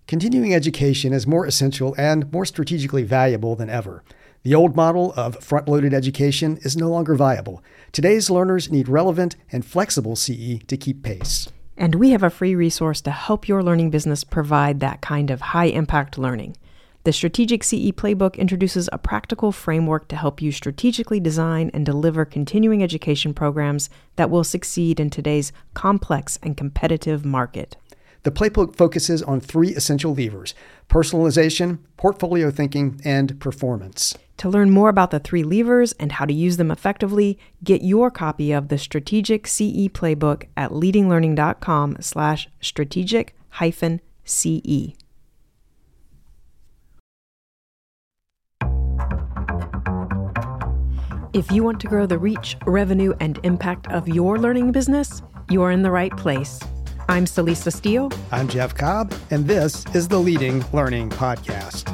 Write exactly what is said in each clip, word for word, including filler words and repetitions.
Continuing education is more essential and more strategically valuable than ever. The old model of front-loaded education is no longer viable. Today's learners need relevant and flexible C E to keep pace. And we have a free resource to help your learning business provide that kind of high-impact learning. The Strategic C E Playbook introduces a practical framework to help you strategically design and deliver continuing education programs that will succeed in today's complex and competitive market. The playbook focuses on three essential levers: personalization, portfolio thinking, and performance. To learn more about the three levers and how to use them effectively, get your copy of the Strategic C E Playbook at leadinglearning.com slash strategic hyphen CE. If you want to grow the reach, revenue, and impact of your learning business, you are in the right place. I'm Celisa Steele. I'm Jeff Cobb, and this is the Leading Learning Podcast.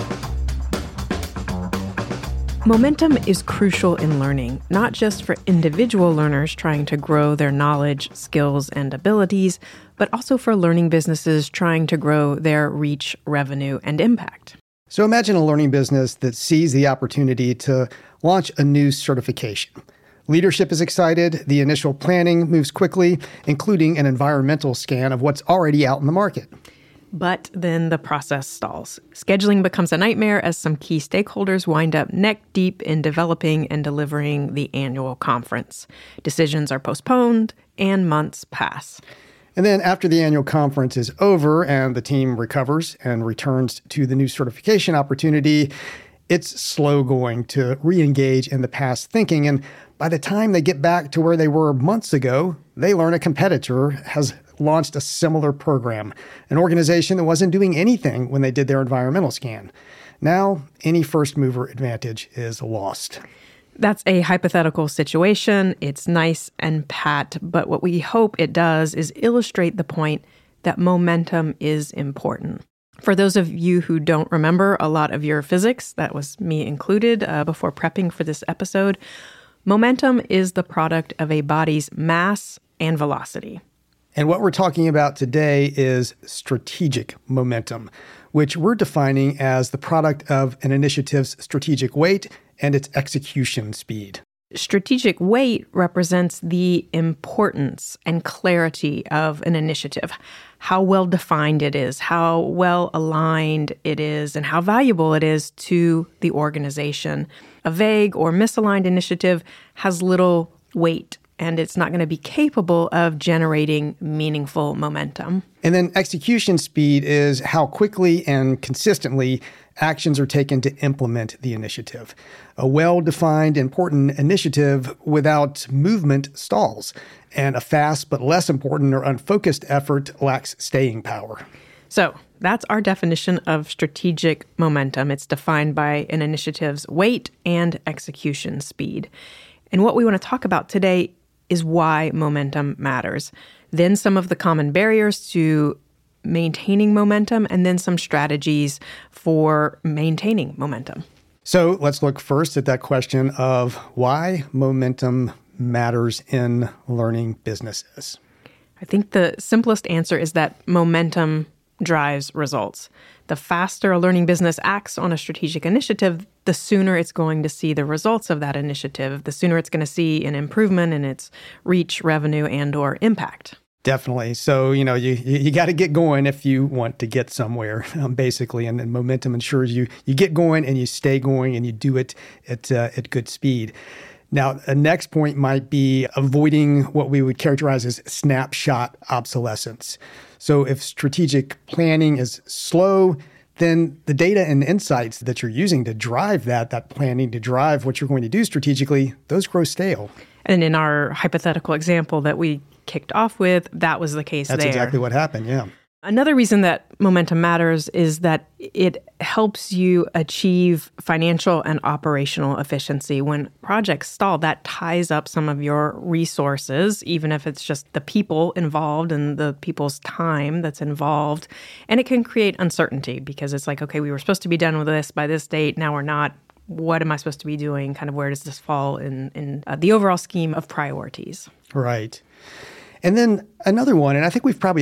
Momentum is crucial in learning, not just for individual learners trying to grow their knowledge, skills, and abilities, but also for learning businesses trying to grow their reach, revenue, and impact. So imagine a learning business that sees the opportunity to launch a new certification. Leadership is excited, the initial planning moves quickly, including an environmental scan of what's already out in the market. But then the process stalls. Scheduling becomes a nightmare as some key stakeholders wind up neck deep in developing and delivering the annual conference. Decisions are postponed and months pass. And then after the annual conference is over and the team recovers and returns to the new certification opportunity, it's slow going to re-engage in the past thinking. And by the time they get back to where they were months ago, they learn a competitor has launched a similar program, an organization that wasn't doing anything when they did their environmental scan. Now, any first mover advantage is lost. That's a hypothetical situation. It's nice and pat, but what we hope it does is illustrate the point that momentum is important. For those of you who don't remember a lot of your physics, that was me included uh, before prepping for this episode, momentum is the product of a body's mass and velocity. And what we're talking about today is strategic momentum, which we're defining as the product of an initiative's strategic weight and its execution speed. Strategic weight represents the importance and clarity of an initiative, how well defined it is, how well aligned it is, and how valuable it is to the organization. A vague or misaligned initiative has little weight, and it's not going to be capable of generating meaningful momentum. And then execution speed is how quickly and consistently actions are taken to implement the initiative. A well-defined, important initiative without movement stalls, and a fast but less important or unfocused effort lacks staying power. So that's our definition of strategic momentum. It's defined by an initiative's weight and execution speed. And what we want to talk about today is why momentum matters. Then some of the common barriers to maintaining momentum, and then some strategies for maintaining momentum. So let's look first at that question of why momentum matters in learning businesses. I think the simplest answer is that momentum drives results. The faster a learning business acts on a strategic initiative, the sooner it's going to see the results of that initiative, the sooner it's going to see an improvement in its reach, revenue, and or impact. Definitely. So, you know, you you, you got to get going if you want to get somewhere, um, basically. And then momentum ensures you you get going and you stay going and you do it at uh, at good speed. Now, a next point might be avoiding what we would characterize as snapshot obsolescence. So if strategic planning is slow, then the data and insights that you're using to drive that, that planning to drive what you're going to do strategically, those grow stale. And in our hypothetical example that we kicked off with, that was the case That's there. That's exactly what happened, yeah. Another reason that momentum matters is that it helps you achieve financial and operational efficiency. When projects stall, that ties up some of your resources, even if it's just the people involved and the people's time that's involved. And it can create uncertainty because it's like, okay, we were supposed to be done with this by this date. Now we're not. What am I supposed to be doing? Kind of where does this fall in, in uh, the overall scheme of priorities? Right. And then another one, and I think we've probably all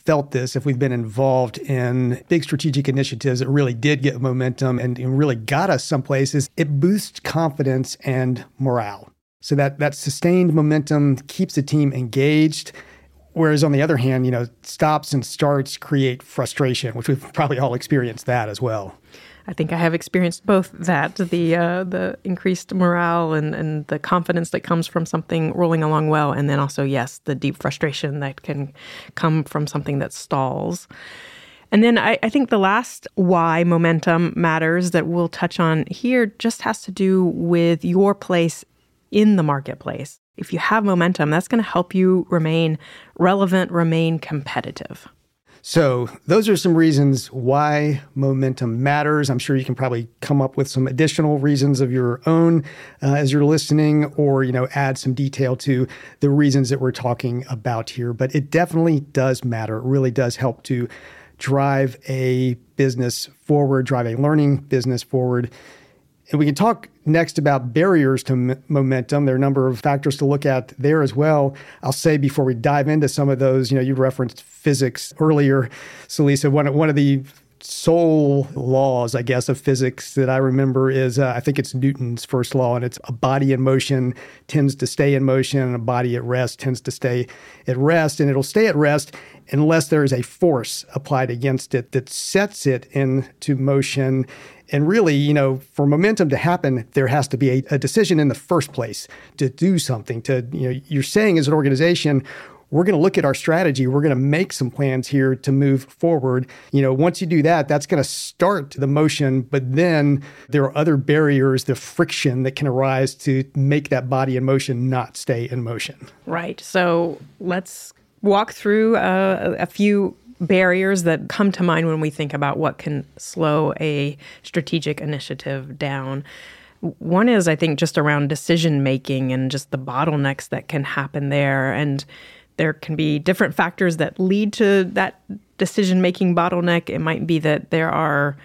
felt this, if we've been involved in big strategic initiatives that really did get momentum and, and really got us some places, it boosts confidence and morale. So that, that sustained momentum keeps the team engaged. Whereas on the other hand, you know, stops and starts create frustration, which we've probably all experienced that as well. I think I have experienced both that, the uh, the increased morale and, and the confidence that comes from something rolling along well, and then also, yes, the deep frustration that can come from something that stalls. And then I, I think the last why momentum matters that we'll touch on here just has to do with your place in the marketplace. If you have momentum, that's going to help you remain relevant, remain competitive. So those are some reasons why momentum matters. I'm sure you can probably come up with some additional reasons of your own uh, as you're listening, or, you know, add some detail to the reasons that we're talking about here. But it definitely does matter. It really does help to drive a business forward, drive a learning business forward. And we can talk next about barriers to m- momentum. There are a number of factors to look at there as well. I'll say before we dive into some of those, you know, you referenced physics earlier, Celisa. One, one of the sole laws, I guess, of physics that I remember is, uh, I think it's Newton's first law, and it's a body in motion tends to stay in motion, and a body at rest tends to stay at rest. And it'll stay at rest unless there is a force applied against it that sets it into motion. And really, you know, for momentum to happen, there has to be a, a decision in the first place to do something. To, you know, you're saying as an organization, we're going to look at our strategy. We're going to make some plans here to move forward. You know, once you do that, that's going to start the motion. But then there are other barriers, the friction that can arise to make that body in motion not stay in motion. Right. So let's walk through uh, a few barriers that come to mind when we think about what can slow a strategic initiative down. One is, I think, just around decision making and just the bottlenecks that can happen there. And there can be different factors that lead to that decision making bottleneck. It might be that there are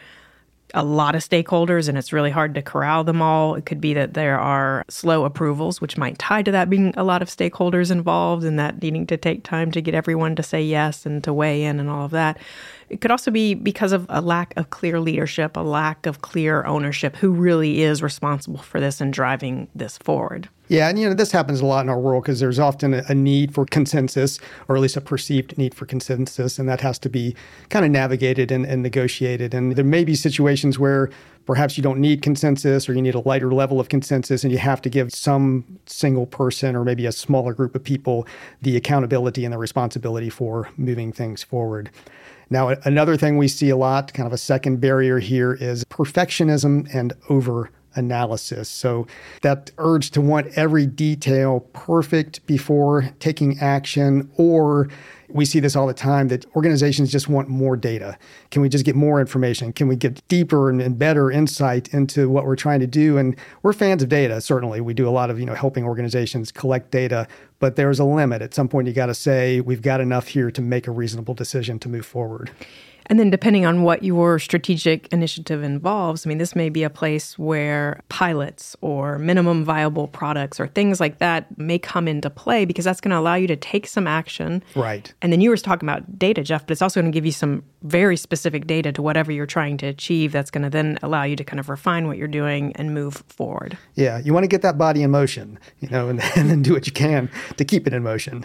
a lot of stakeholders and it's really hard to corral them all. It could be that there are slow approvals, which might tie to that being a lot of stakeholders involved and that needing to take time to get everyone to say yes and to weigh in and all of that. It could also be because of a lack of clear leadership, a lack of clear ownership, who really is responsible for this and driving this forward. Yeah, and you know, this happens a lot in our world because there's often a, a need for consensus, or at least a perceived need for consensus, and that has to be kind of navigated and, and negotiated. And there may be situations where perhaps you don't need consensus, or you need a lighter level of consensus, and you have to give some single person or maybe a smaller group of people the accountability and the responsibility for moving things forward. Now, another thing we see a lot, kind of a second barrier here, is perfectionism and over analysis. So that urge to want every detail perfect before taking action, or we see this all the time, that organizations just want more data. Can we just get more information? Can we get deeper and, and better insight into what we're trying to do? And we're fans of data, certainly. We do a lot of, you know, helping organizations collect data, but there's a limit. At some point, you got to say, we've got enough here to make a reasonable decision to move forward. And then depending on what your strategic initiative involves, I mean, this may be a place where pilots or minimum viable products or things like that may come into play, because that's going to allow you to take some action. Right. And then you were talking about data, Jeff, but it's also going to give you some very specific data to whatever you're trying to achieve. That's going to then allow you to kind of refine what you're doing and move forward. Yeah, you want to get that body in motion, you know, and, and then do what you can to keep it in motion.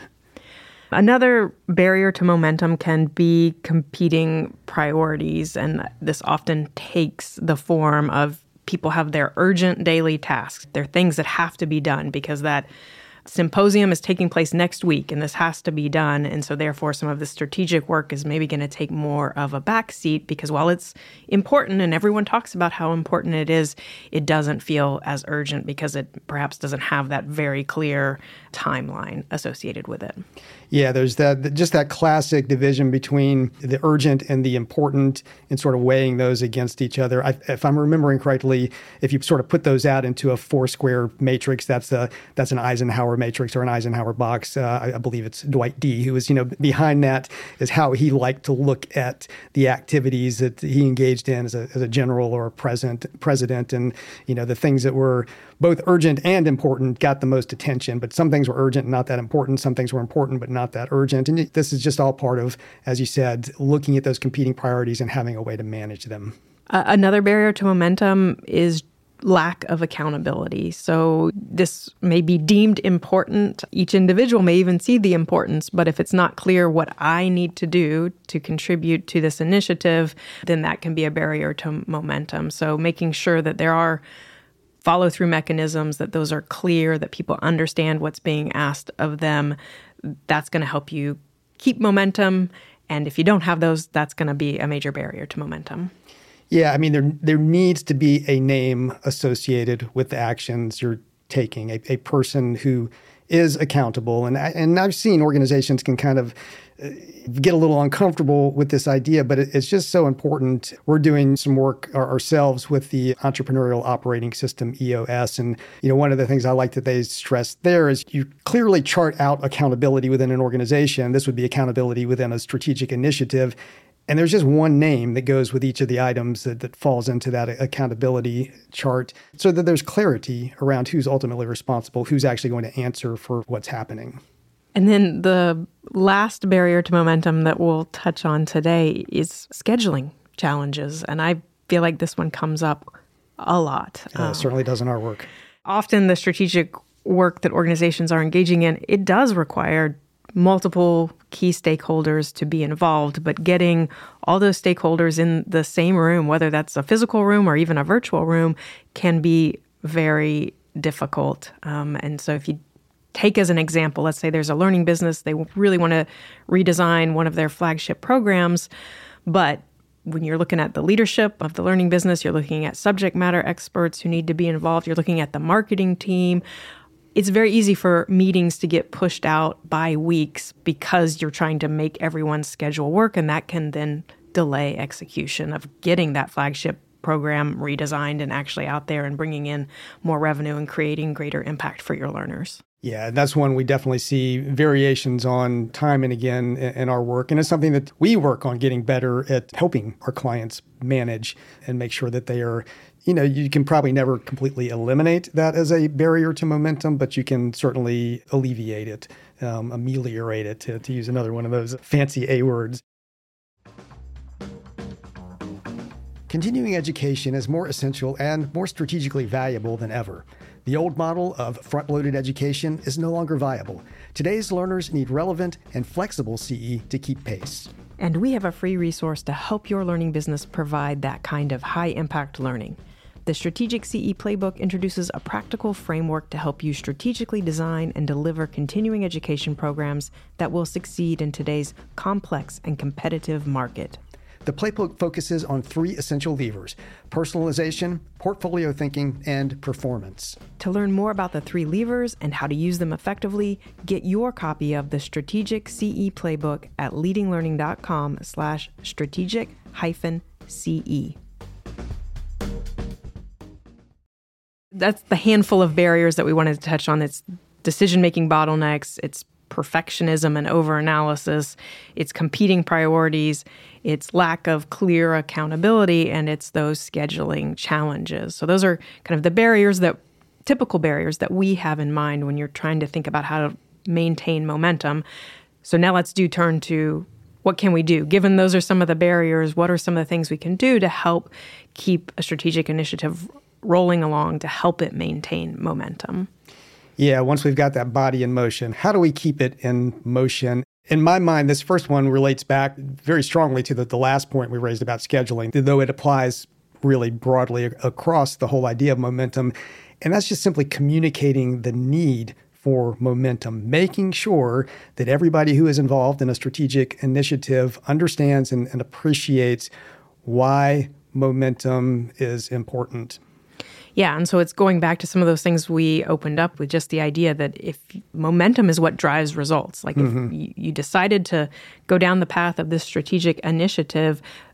Another barrier to momentum can be competing priorities, and this often takes the form of people have their urgent daily tasks. They're things that have to be done because that symposium is taking place next week and this has to be done. And so therefore some of the strategic work is maybe going to take more of a backseat, because while it's important and everyone talks about how important it is, it doesn't feel as urgent because it perhaps doesn't have that very clear timeline associated with it. Yeah, there's that just that classic division between the urgent and the important, and sort of weighing those against each other. I, if I'm remembering correctly, if you sort of put those out into a four-square matrix, that's a that's an Eisenhower Eisenhower matrix or an Eisenhower box. Uh, I, I believe it's Dwight D. who was, you know, behind that is how he liked to look at the activities that he engaged in as a, as a general or a president, president. And, you know, the things that were both urgent and important got the most attention. But some things were urgent and not that important. Some things were important but not that urgent. And this is just all part of, as you said, looking at those competing priorities and having a way to manage them. Uh, another barrier to momentum is lack of accountability. So this may be deemed important. Each individual may even see the importance, but if it's not clear what I need to do to contribute to this initiative, then that can be a barrier to momentum. So making sure that there are follow-through mechanisms, that those are clear, that people understand what's being asked of them, that's going to help you keep momentum. And if you don't have those, that's going to be a major barrier to momentum. Yeah, I mean, there there needs to be a name associated with the actions you're taking, a, a person who is accountable. And, I, and I've seen organizations can kind of uh, get a little uncomfortable with this idea, but it, it's just so important. We're doing some work our, ourselves with the Entrepreneurial Operating System, E O S. And, you know, one of the things I like that they stress there is you clearly chart out accountability within an organization. This would be accountability within a strategic initiative. And there's just one name that goes with each of the items that, that falls into that accountability chart so that there's clarity around who's ultimately responsible, who's actually going to answer for what's happening. And then the last barrier to momentum that we'll touch on today is scheduling challenges. And I feel like this one comes up a lot. Uh, um, certainly does in our work. Often the strategic work that organizations are engaging in, it does require multiple key stakeholders to be involved, but getting all those stakeholders in the same room, whether that's a physical room or even a virtual room, can be very difficult. Um, and so if you take as an example, let's say there's a learning business, they really want to redesign one of their flagship programs, but when you're looking at the leadership of the learning business, you're looking at subject matter experts who need to be involved, you're looking at the marketing team. It's very easy for meetings to get pushed out by weeks because you're trying to make everyone's schedule work, and that can then delay execution of getting that flagship program redesigned and actually out there and bringing in more revenue and creating greater impact for your learners. Yeah, that's one we definitely see variations on time and again in our work. And it's something that we work on getting better at helping our clients manage and make sure that they are, you know, you can probably never completely eliminate that as a barrier to momentum, but you can certainly alleviate it, um, ameliorate it, to, to use another one of those fancy A words. Continuing education is more essential and more strategically valuable than ever. The old model of front-loaded education is no longer viable. Today's learners need relevant and flexible C E to keep pace. And we have a free resource to help your learning business provide that kind of high-impact learning. The Strategic C E Playbook introduces a practical framework to help you strategically design and deliver continuing education programs that will succeed in today's complex and competitive market. The playbook focuses on three essential levers: personalization, portfolio thinking, and performance. To learn more about the three levers and how to use them effectively, get your copy of the Strategic C E Playbook at leadinglearning.com slash strategic hyphen CE. That's the handful of barriers that we wanted to touch on. It's decision-making bottlenecks, it's perfectionism and overanalysis, it's competing priorities, it's lack of clear accountability, and it's those scheduling challenges. So those are kind of the barriers that, typical barriers that we have in mind when you're trying to think about how to maintain momentum. So now let's do turn to what can we do? Given those are some of the barriers, what are some of the things we can do to help keep a strategic initiative rolling along to help it maintain momentum? Yeah, once we've got that body in motion, how do we keep it in motion? In my mind, this first one relates back very strongly to the, the last point we raised about scheduling, though it applies really broadly across the whole idea of momentum. And that's just simply communicating the need for momentum, making sure that everybody who is involved in a strategic initiative understands and, and appreciates why momentum is important. Yeah, and so it's going back to some of those things we opened up with, just the idea that if momentum is what drives results, like mm-hmm. if you decided to go down the path of this strategic initiative,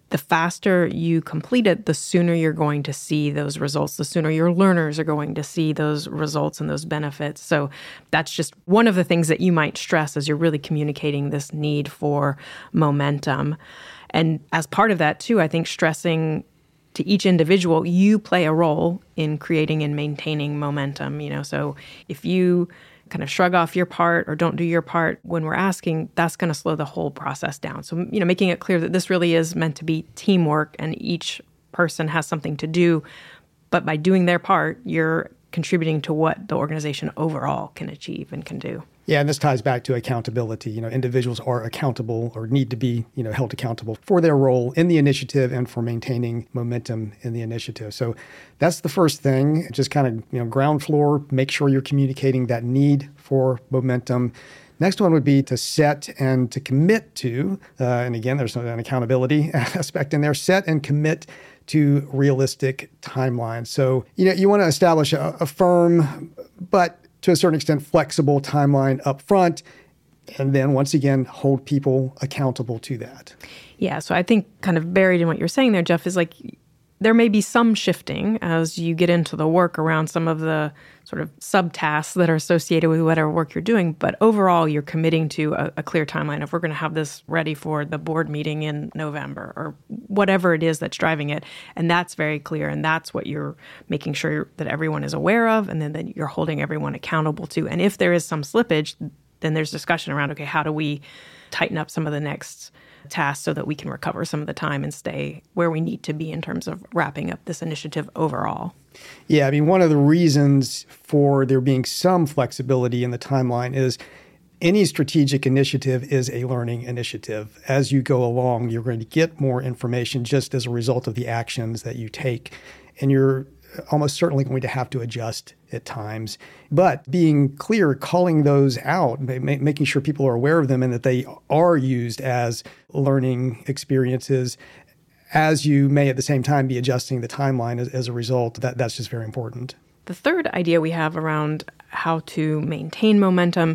the faster you complete it, the sooner you're going to see those results, the sooner your learners are going to see those results and those benefits. So that's just one of the things that you might stress as you're really communicating this need for momentum. And as part of that, too, I think stressing to each individual, you play a role in creating and maintaining momentum. You know, so if you kind of shrug off your part or don't do your part when we're asking, that's going to slow the whole process down. So, you know, making it clear that this really is meant to be teamwork and each person has something to do. But by doing their part, you're contributing to what the organization overall can achieve and can do. Yeah, and this ties back to accountability. You know, individuals are accountable or need to be, you know, held accountable for their role in the initiative and for maintaining momentum in the initiative. So that's the first thing. Just kind of, you know, ground floor, make sure you're communicating that need for momentum. Next one would be to set and to commit to, uh, and again, there's an accountability aspect in there, set and commit to realistic timelines. So, you know, you want to establish a, a firm, but to a certain extent, flexible timeline up front, and then once again, hold people accountable to that. Yeah, so I think kind of buried in what you're saying there, Jeff, is like there may be some shifting as you get into the work around some of the sort of subtasks that are associated with whatever work you're doing. But overall, you're committing to a, a clear timeline of we're going to have this ready for the board meeting in November or whatever it is that's driving it. And that's very clear. And that's what you're making sure that everyone is aware of and then that you're holding everyone accountable to. And if there is some slippage, then there's discussion around, okay, how do we tighten up some of the next tasks so that we can recover some of the time and stay where we need to be in terms of wrapping up this initiative overall. Yeah, I mean, one of the reasons for there being some flexibility in the timeline is any strategic initiative is a learning initiative. As you go along, you're going to get more information just as a result of the actions that you take. And you're almost certainly going to have to adjust at times. But being clear, calling those out, ma- making sure people are aware of them and that they are used as learning experiences, as you may at the same time be adjusting the timeline as, as a result, that, that's just very important. The third idea we have around how to maintain momentum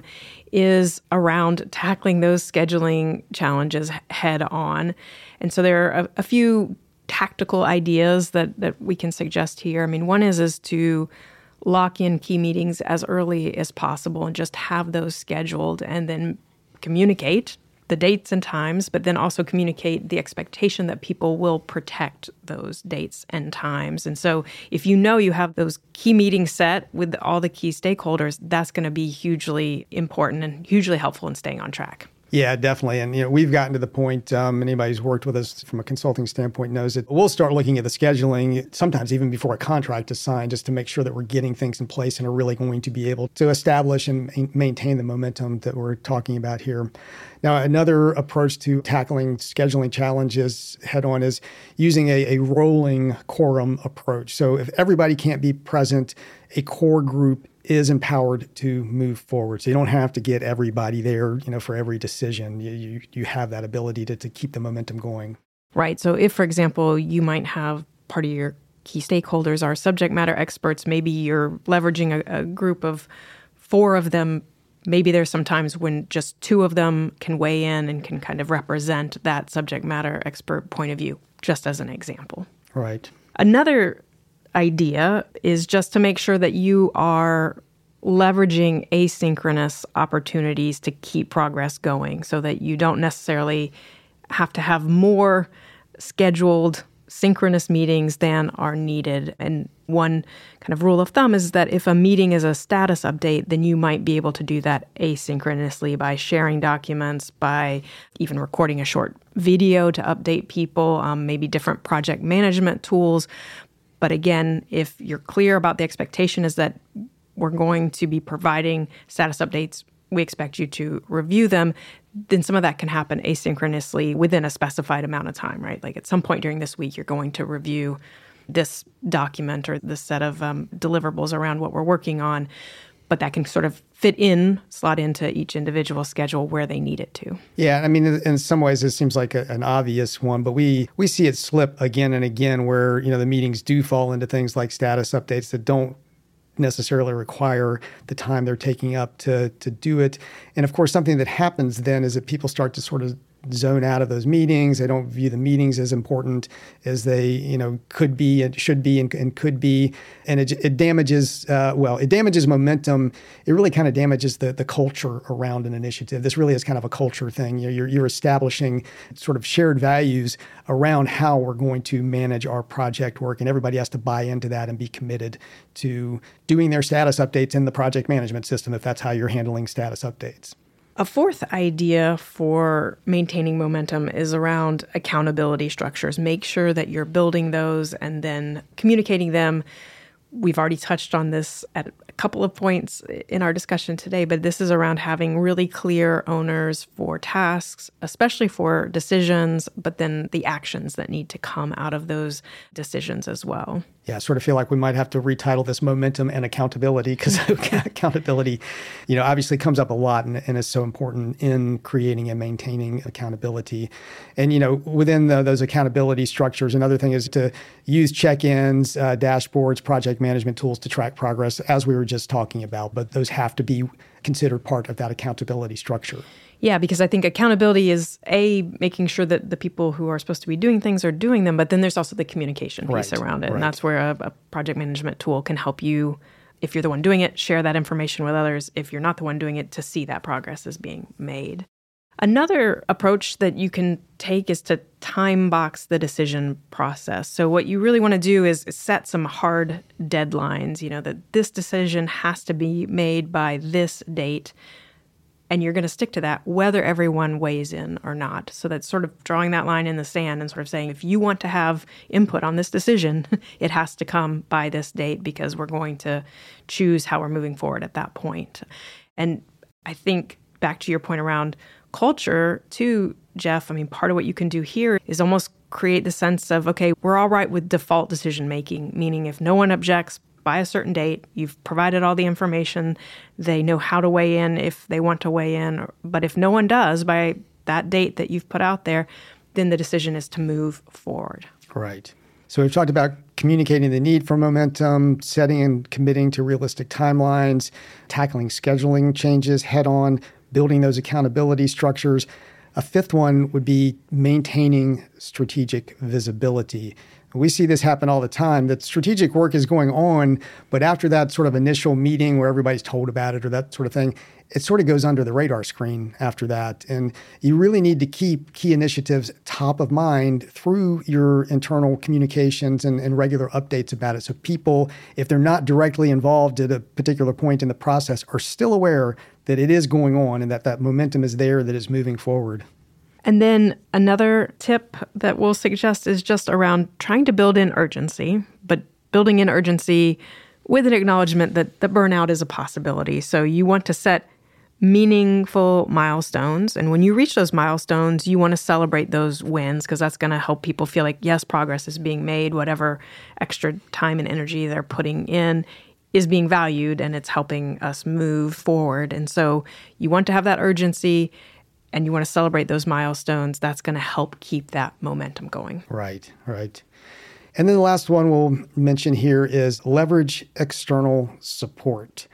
is around tackling those scheduling challenges head on. And so there are a, a few tactical ideas that, that we can suggest here. I mean, one is is to lock in key meetings as early as possible and just have those scheduled and then communicate the dates and times, but then also communicate the expectation that people will protect those dates and times. And so if you know you have those key meetings set with all the key stakeholders, that's going to be hugely important and hugely helpful in staying on track. Yeah, definitely. And, you know, we've gotten to the point, um, anybody who's worked with us from a consulting standpoint knows that we'll start looking at the scheduling sometimes even before a contract is signed, just to make sure that we're getting things in place and are really going to be able to establish and maintain the momentum that we're talking about here. Now, another approach to tackling scheduling challenges head on is using a, a rolling quorum approach. So if everybody can't be present, a core group is empowered to move forward. So you don't have to get everybody there, you know, for every decision. You you, you have that ability to, to keep the momentum going. Right. So if, for example, you might have part of your key stakeholders are subject matter experts, maybe you're leveraging a, a group of four of them. Maybe there's some times when just two of them can weigh in and can kind of represent that subject matter expert point of view, just as an example. Right. Another idea is just to make sure that you are leveraging asynchronous opportunities to keep progress going so that you don't necessarily have to have more scheduled synchronous meetings than are needed. And one kind of rule of thumb is that if a meeting is a status update, then you might be able to do that asynchronously by sharing documents, by even recording a short video to update people, um, maybe different project management tools. But again, if you're clear about the expectation is that we're going to be providing status updates, we expect you to review them, then some of that can happen asynchronously within a specified amount of time, right? Like at some point during this week, you're going to review this document or this set of um, deliverables around what we're working on. But that can sort of fit in, slot into each individual schedule where they need it to. Yeah, I mean, in some ways, this seems like a, an obvious one, but we we see it slip again and again where, you know, the meetings do fall into things like status updates that don't necessarily require the time they're taking up to to do it. And of course, something that happens then is that people start to sort of zone out of those meetings. They don't view the meetings as important as they, you know, could be and should be and, and could be. And it, it damages, uh, well, it damages momentum. It really kind of damages the, the culture around an initiative. This really is kind of a culture thing. You know, you're, you're establishing sort of shared values around how we're going to manage our project work. And everybody has to buy into that and be committed to doing their status updates in the project management system if that's how you're handling status updates. A fourth idea for maintaining momentum is around accountability structures. Make sure that you're building those and then communicating them. We've already touched on this at a couple of points in our discussion today, but this is around having really clear owners for tasks, especially for decisions, but then the actions that need to come out of those decisions as well. Yeah, I sort of feel like we might have to retitle this momentum and accountability, because accountability, you know, obviously comes up a lot and, and is so important in creating and maintaining accountability. And, you know, within the, those accountability structures, another thing is to use check-ins, uh, dashboards, project management tools to track progress, as we were just talking about. But those have to be considered part of that accountability structure. Yeah, because I think accountability is, A, making sure that the people who are supposed to be doing things are doing them, but then there's also the communication piece right, around it. Right. And that's where a, a project management tool can help you, if you're the one doing it, share that information with others. If you're not the one doing it, to see that progress is being made. Another approach that you can take is to time box the decision process. So what you really want to do is set some hard deadlines, you know, that this decision has to be made by this date. And you're going to stick to that whether everyone weighs in or not. So that's sort of drawing that line in the sand and sort of saying, if you want to have input on this decision, it has to come by this date, because we're going to choose how we're moving forward at that point. And I think back to your point around culture too, Jeff, I mean, part of what you can do here is almost create the sense of, okay, we're all right with default decision making, meaning if no one objects by a certain date, you've provided all the information, they know how to weigh in if they want to weigh in. But if no one does by that date that you've put out there, then the decision is to move forward. Right. So we've talked about communicating the need for momentum, setting and committing to realistic timelines, tackling scheduling changes head on, building those accountability structures. A fifth one would be maintaining strategic visibility. We see this happen all the time, that strategic work is going on, but after that sort of initial meeting where everybody's told about it or that sort of thing, it sort of goes under the radar screen after that. And you really need to keep key initiatives top of mind through your internal communications and, and regular updates about it. So people, if they're not directly involved at a particular point in the process, are still aware that it is going on and that that momentum is there, that is moving forward. And then another tip that we'll suggest is just around trying to build in urgency, but building in urgency with an acknowledgement that the burnout is a possibility. So you want to set meaningful milestones. And when you reach those milestones, you want to celebrate those wins, because that's going to help people feel like, yes, progress is being made. Whatever extra time and energy they're putting in is being valued, and it's helping us move forward. And so you want to have that urgency, and you want to celebrate those milestones. That's going to help keep that momentum going. Right, right. And then the last one we'll mention here is leverage external support.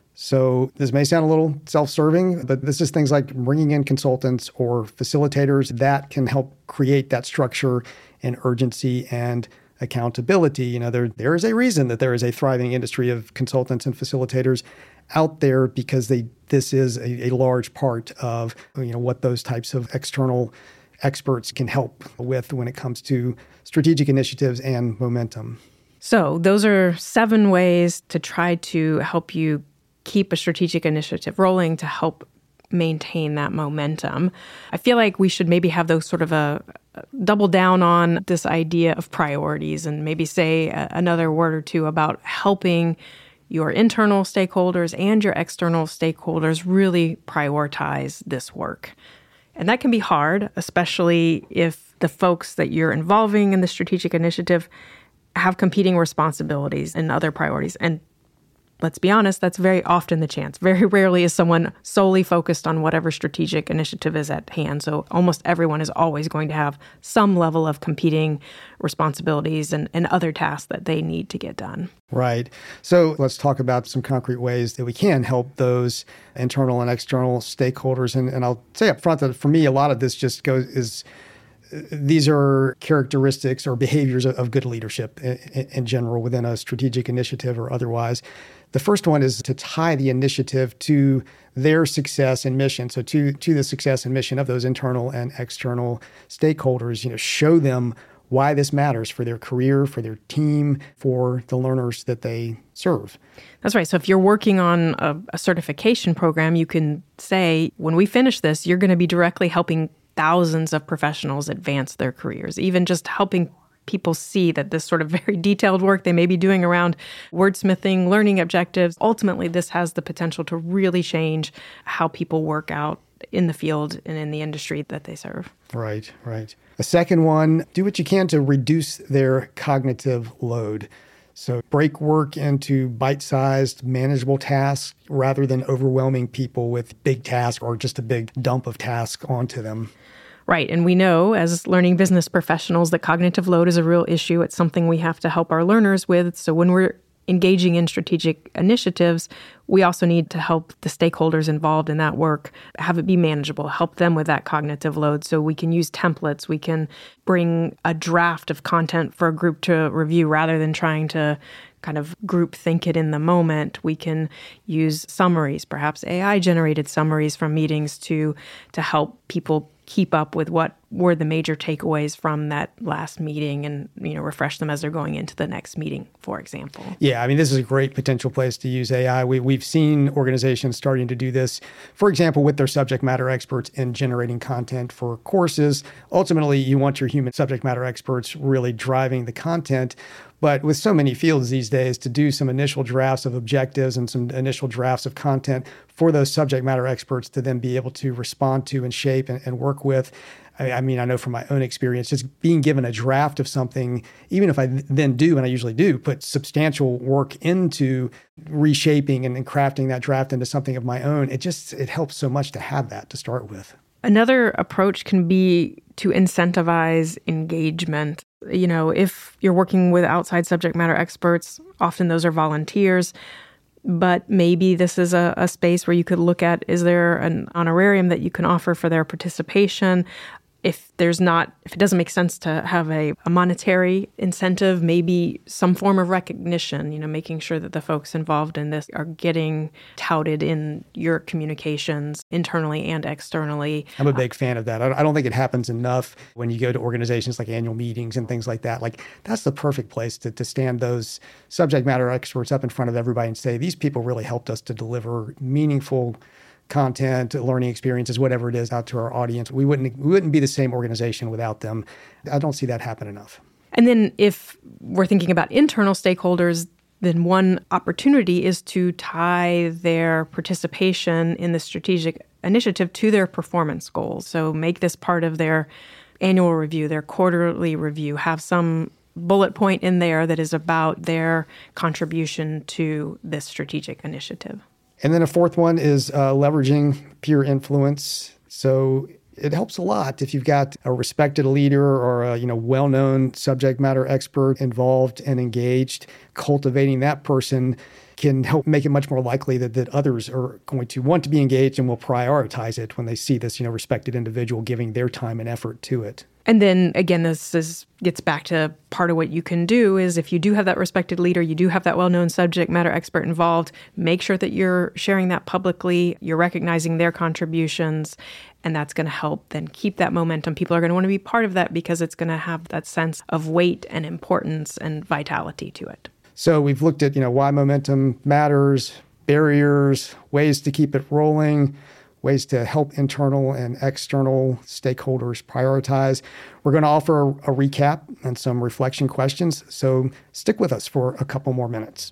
So this may sound a little self-serving, but this is things like bringing in consultants or facilitators that can help create that structure and urgency and accountability. You know, there there is a reason that there is a thriving industry of consultants and facilitators out there, because they this is a, a large part of, you know, what those types of external experts can help with when it comes to strategic initiatives and momentum. So those are seven ways to try to help you keep a strategic initiative rolling to help maintain that momentum. I feel like we should maybe have those sort of a, a double down on this idea of priorities, and maybe say a, another word or two about helping your internal stakeholders and your external stakeholders really prioritize this work. And that can be hard, especially if the folks that you're involving in the strategic initiative have competing responsibilities and other priorities. And let's be honest, that's very often the chance. Very rarely is someone solely focused on whatever strategic initiative is at hand. So almost everyone is always going to have some level of competing responsibilities and, and other tasks that they need to get done. Right. So let's talk about some concrete ways that we can help those internal and external stakeholders. And, and I'll say up front that for me, a lot of this just goes is these are characteristics or behaviors of, of good leadership in, in general within a strategic initiative or otherwise. The first one is to tie the initiative to their success and mission. So to, to the success and mission of those internal and external stakeholders, you know, show them why this matters for their career, for their team, for the learners that they serve. That's right. So if you're working on a, a certification program, you can say, when we finish this, you're going to be directly helping thousands of professionals advance their careers, even just helping people see that this sort of very detailed work they may be doing around wordsmithing, learning objectives, ultimately this has the potential to really change how people work out in the field and in the industry that they serve. Right, right. The second one, do what you can to reduce their cognitive load. So break work into bite-sized, manageable tasks rather than overwhelming people with big tasks or just a big dump of tasks onto them. Right. And we know as learning business professionals that cognitive load is a real issue. It's something we have to help our learners with. So when we're engaging in strategic initiatives, we also need to help the stakeholders involved in that work have it be manageable, help them with that cognitive load. So we can use templates. We can bring a draft of content for a group to review rather than trying to kind of group think it in the moment. We can use summaries, perhaps A I-generated summaries from meetings to to help people keep up with what were the major takeaways from that last meeting and, you know, refresh them as they're going into the next meeting, for example. Yeah, I mean, this is a great potential place to use A I. We, we've seen organizations starting to do this, for example, with their subject matter experts in generating content for courses. Ultimately, you want your human subject matter experts really driving the content. But with so many fields these days, to do some initial drafts of objectives and some initial drafts of content for those subject matter experts to then be able to respond to and shape and, and work with. I, I mean, I know from my own experience, just being given a draft of something, even if I th- then do, and I usually do, put substantial work into reshaping and, and crafting that draft into something of my own, it just, it helps so much to have that to start with. Another approach can be to incentivize engagement. You know, if you're working with outside subject matter experts, often those are volunteers, but maybe this is a, a space where you could look at, is there an honorarium that you can offer for their participation? If there's not, if it doesn't make sense to have a, a monetary incentive, maybe some form of recognition, you know, making sure that the folks involved in this are getting touted in your communications internally and externally. I'm a big fan of that. I don't think it happens enough when you go to organizations like annual meetings and things like that. Like, that's the perfect place to, to stand those subject matter experts up in front of everybody and say, these people really helped us to deliver meaningful content, learning experiences, whatever it is, out to our audience. We wouldn't we wouldn't be the same organization without them. I don't see that happen enough. And then if we're thinking about internal stakeholders, then one opportunity is to tie their participation in the strategic initiative to their performance goals. So make this part of their annual review, their quarterly review, have some bullet point in there that is about their contribution to this strategic initiative. And then a fourth one is uh, leveraging peer influence. So it helps a lot if you've got a respected leader or a you know well-known subject matter expert involved and engaged. Cultivating that person can help make it much more likely that, that others are going to want to be engaged and will prioritize it when they see this you know respected individual giving their time and effort to it. And then again, this is gets back to part of what you can do is if you do have that respected leader, you do have that well-known subject matter expert involved, make sure that you're sharing that publicly, you're recognizing their contributions, and that's going to help then keep that momentum. People are going to want to be part of that because it's going to have that sense of weight and importance and vitality to it. So we've looked at, you know, why momentum matters, barriers, ways to keep it rolling, ways to help internal and external stakeholders prioritize. We're going to offer a, a recap and some reflection questions, so stick with us for a couple more minutes.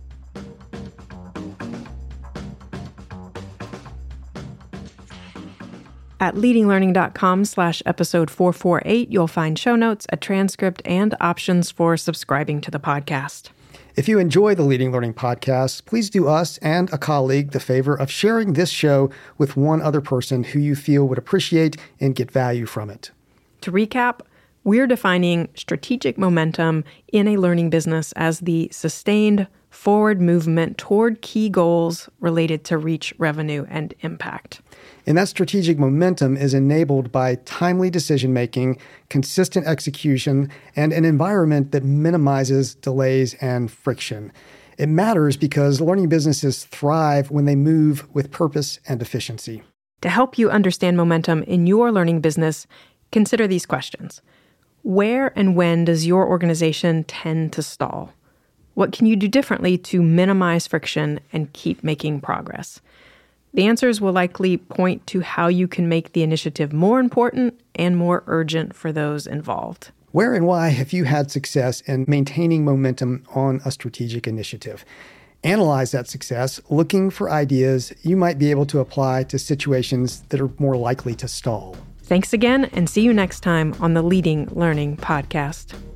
At leadinglearning.com slash episode four forty-eight, you'll find show notes, a transcript, and options for subscribing to the podcast. If you enjoy the Leading Learning Podcast, please do us and a colleague the favor of sharing this show with one other person who you feel would appreciate and get value from it. To recap, we're defining strategic momentum in a learning business as the sustained forward movement toward key goals related to reach, revenue, and impact. And that strategic momentum is enabled by timely decision-making, consistent execution, and an environment that minimizes delays and friction. It matters because learning businesses thrive when they move with purpose and efficiency. To help you understand momentum in your learning business, consider these questions. Where and when does your organization tend to stall? What can you do differently to minimize friction and keep making progress? The answers will likely point to how you can make the initiative more important and more urgent for those involved. Where and why have you had success in maintaining momentum on a strategic initiative? Analyze that success, looking for ideas you might be able to apply to situations that are more likely to stall. Thanks again, and see you next time on the Leading Learning Podcast.